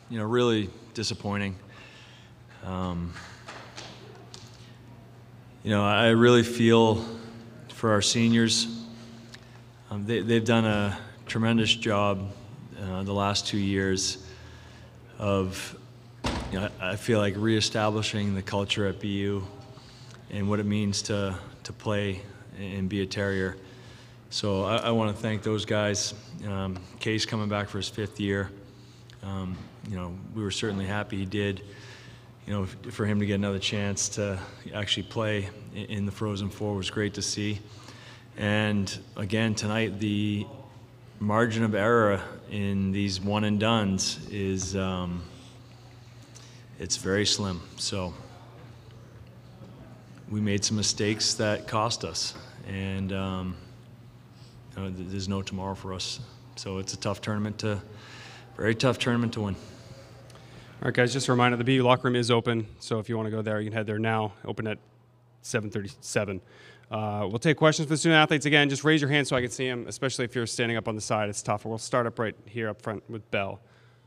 really disappointing. I really feel for our seniors. They've done a tremendous job the last 2 years of, I feel like reestablishing the culture at BU and what it means to play and be a Terrier. So I want to thank those guys. Case coming back for his 5th year. We were certainly happy he did. For him to get another chance to actually play in the Frozen Four was great to see. And again, tonight, the margin of error in these one and dones is it's very slim. So we made some mistakes that cost us, and there's no tomorrow for us. So it's a very tough tournament to win. All right, guys, just a reminder, the BU locker room is open, so if you want to go there, you can head there now. Open at 7:37. We'll take questions for the student athletes. Again, just raise your hand so I can see them, especially if you're standing up on the side. It's tougher. We'll start up right here up front with Belle.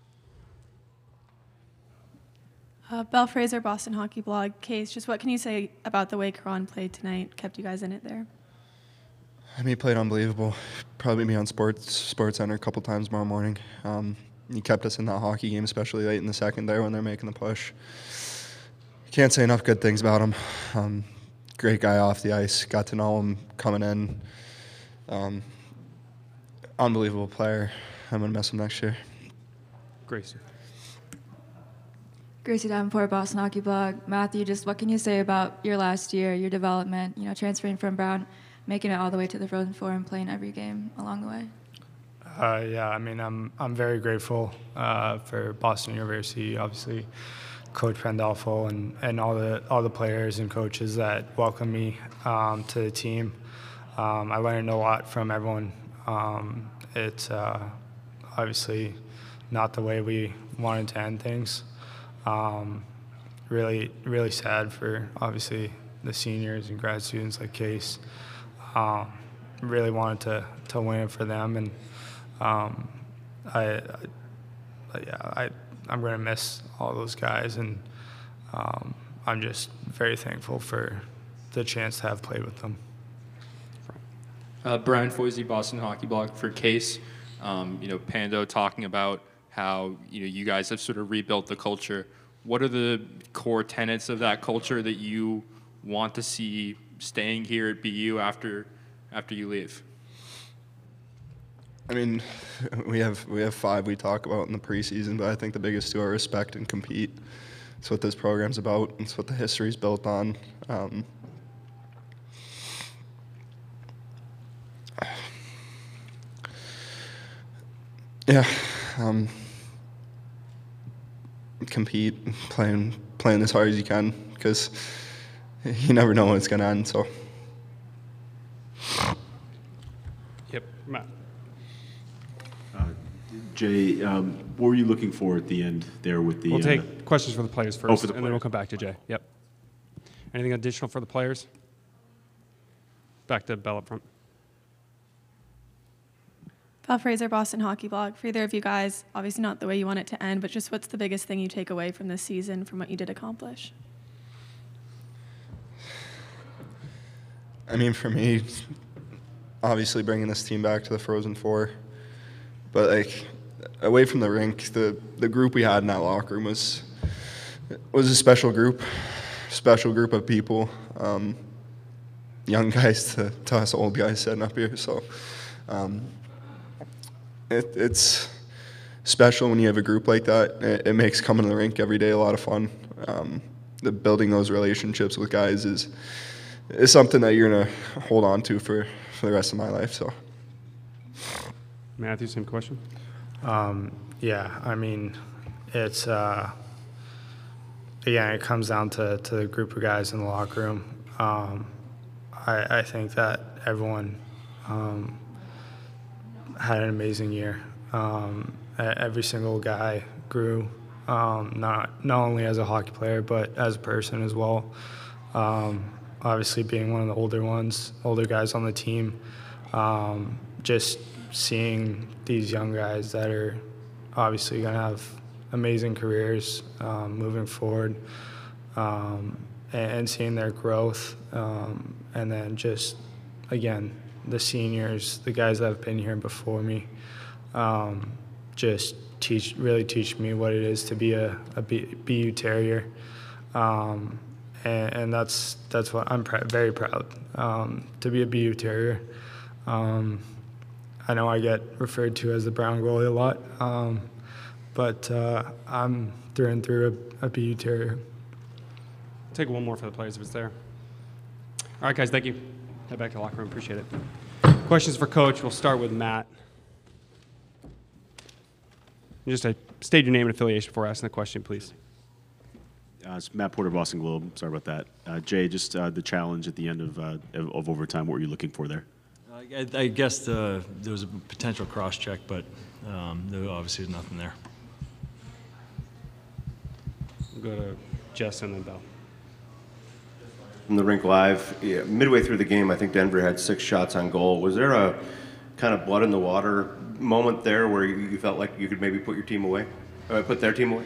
Belle Fraser, Boston Hockey Blog. Case, just what can you say about the way Karan played tonight, kept you guys in it there? He played unbelievable. Probably be on Sports Center a couple times tomorrow morning. He kept us in that hockey game, especially late in the second there when they're making the push. Can't say enough good things about him. Great guy off the ice. Got to know him coming in. Unbelievable player. I'm going to miss him next year. Gracie. Gracie Davenport, Boston Hockey Blog. Matthew, just what can you say about your last year, your development, transferring from Brown, making it all the way to the Frozen Four and playing every game along the way? I'm very grateful for Boston University, obviously, Coach Pandolfo and all the players and coaches that welcomed me to the team. I learned a lot from everyone. It's obviously not the way we wanted to end things. Really, really sad for obviously the seniors and grad students like Case. Really wanted to win it for them, and I'm going to miss all those guys, and I'm just very thankful for the chance to have played with them. Brian Foisey, Boston Hockey Blog. For Case, Pando talking about how you guys have sort of rebuilt the culture. What are the core tenets of that culture that you want to see staying here at BU after you leave? I mean, we have 5 we talk about in the preseason, but I think the biggest 2 are respect and compete. It's what this program's about. It's what the history's built on. Compete, playing as hard as you can, because you never know when it's going to end. So. Yep, Matt. Jay, what were you looking for at the end there with the... We'll take questions for the players first, and then we'll come back to Jay. Yep. Anything additional for the players? Back to Belle up front. Belle Fraser, Boston Hockey Blog. For either of you guys, obviously not the way you want it to end, but just what's the biggest thing you take away from this season, from what you did accomplish? I mean, for me, obviously bringing this team back to the Frozen Four, but away from the rink, the group we had in that locker room was a special group of people, young guys to us old guys sitting up here. So it's special when you have a group like that. It makes coming to the rink every day a lot of fun. Building those relationships with guys is something that you're gonna hold on to for the rest of my life. So. Matthew, same question. It's again, it comes down to the group of guys in the locker room. I think that everyone had an amazing year. Every single guy grew, not only as a hockey player but as a person as well. Obviously, being one of the older guys on the team, just seeing these young guys that are obviously going to have amazing careers moving forward, and seeing their growth, and then just again the seniors, the guys that have been here before me, just really teach me what it is to be a BU Terrier, and that's what I'm very proud to be a BU Terrier. I know I get referred to as the brown goalie a lot, but I'm through and through a BU Terrier. Take one more for the players if it's there. All right, guys, thank you. Head back to the locker room. Appreciate it. Questions for Coach. We'll start with Matt. Just state your name and affiliation before asking the question, please. It's Matt Porter, Boston Globe. Sorry about that. Jay, just the challenge at the end of overtime. What were you looking for there? I guess there was a potential cross-check, but there obviously was nothing there. We'll go to Jess and then Bell. From the Rink Live, midway through the game, I think Denver had 6 shots on goal. Was there a kind of blood in the water moment there where you felt like you could maybe put your team away, put their team away?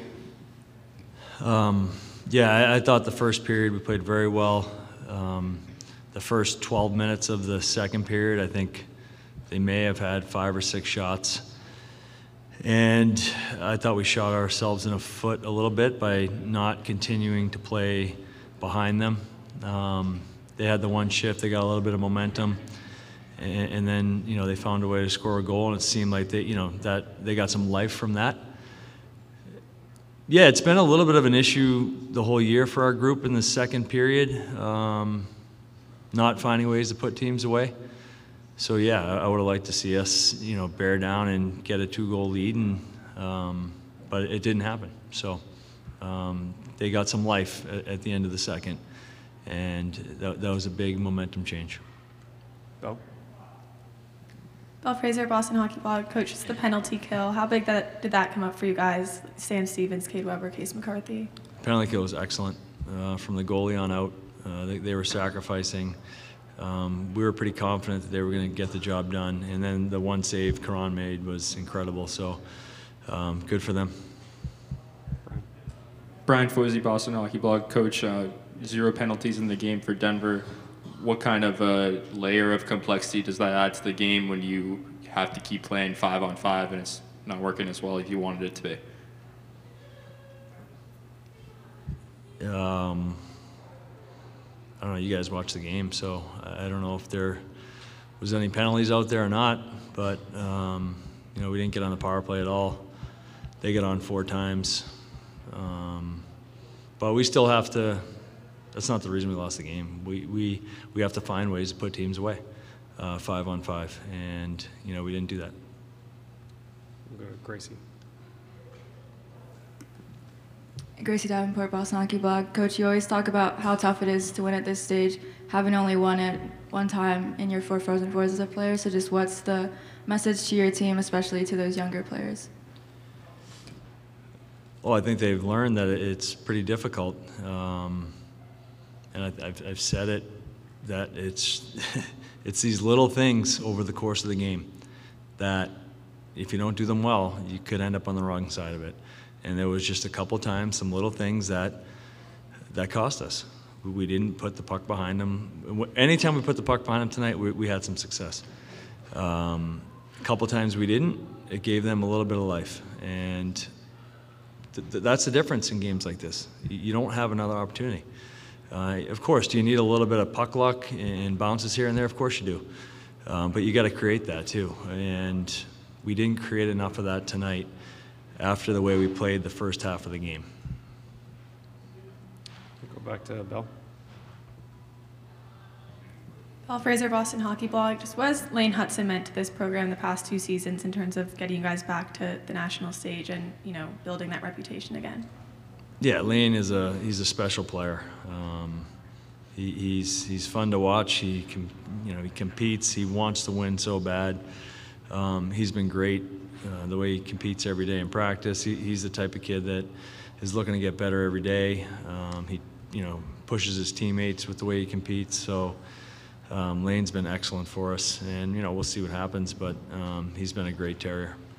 Yeah, I thought the first period we played very well. The first 12 minutes of the second period, I think they may have had 5 or 6 shots. And I thought we shot ourselves in the foot a little bit by not continuing to play behind them. They had the one shift, they got a little bit of momentum, and then they found a way to score a goal, and it seemed like they got some life from that. Yeah, it's been a little bit of an issue the whole year for our group in the second period, not finding ways to put teams away. So yeah, I would have liked to see us bear down and get a 2-goal lead, but it didn't happen. So they got some life at the end of the second. And that was a big momentum change. Bell? Bell Fraser, Boston Hockey Blog. Coach, it's the penalty kill. How big did that come up for you guys? Sam Stevens, Cade Weber, Case McCarthy. Penalty kill was excellent from the goalie on out. They were sacrificing. We were pretty confident that they were going to get the job done. And then the one save Karan made was incredible. So good for them. Brian Foisey, Boston Hockey Blog. Coach, 0 penalties in the game for Denver. What kind of a layer of complexity does that add to the game when you have to keep playing 5-on-5 and it's not working as well as you wanted it to be? I don't know. You guys watch the game, so I don't know if there was any penalties out there or not. But we didn't get on the power play at all. They got on 4 times, but we still have to. That's not the reason we lost the game. We have to find ways to put teams away, 5-on-5, and we didn't do that. We'll go to Gracie. Gracie Davenport, Boston Hockey Blog. Coach, you always talk about how tough it is to win at this stage, having only won it one time in your 4 Frozen Fours as a player. So just what's the message to your team, especially to those younger players? Well, I think they've learned that it's pretty difficult. And I've said it, that it's it's these little things over the course of the game that if you don't do them well, you could end up on the wrong side of it. And there was just a couple times, some little things that cost us. We didn't put the puck behind them. Anytime we put the puck behind them tonight, we had some success. A couple times we didn't. It gave them a little bit of life. And that's the difference in games like this. You don't have another opportunity. Of course, do you need a little bit of puck luck and bounces here and there? Of course you do. But you got to create that too. And we didn't create enough of that tonight after the way we played the first half of the game. We'll go back to Bell. Bell Fraser, Boston Hockey Blog. Just what has Lane Hudson meant to this program the past 2 seasons in terms of getting you guys back to the national stage and building that reputation again? Yeah, Lane he's a special player. He's fun to watch. He competes. He wants to win so bad. He's been great the way he competes every day in practice. He's the type of kid that is looking to get better every day. He pushes his teammates with the way he competes. So Lane's been excellent for us, and we'll see what happens. But he's been a great Terrier.